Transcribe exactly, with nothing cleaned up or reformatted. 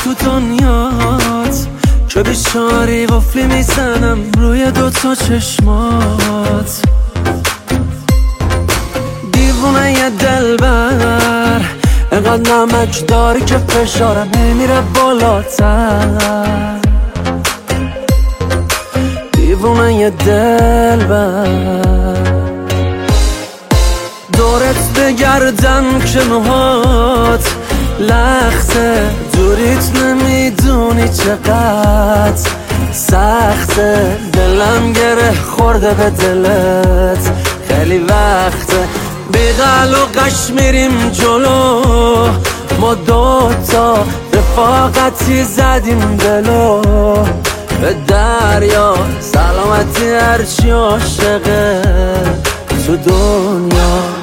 تو دنیات که بیچاری قفلی میزنم روی دوتا چشمات. دیوونه یه دلبر اینقدر نمک داری که فشارم نمیره بالاتر. دیوونه یه دلبر دورت بگردم که موهات لخته، دوریت نمیدونی چقدر سخته. دلم گره خورده به دلت خیلی وقته. بیغل و قش میریم جلو ما دوتا، رفاقتی زدیم دلو به دریا. سلامتی هرچی عاشقه تو دنیا.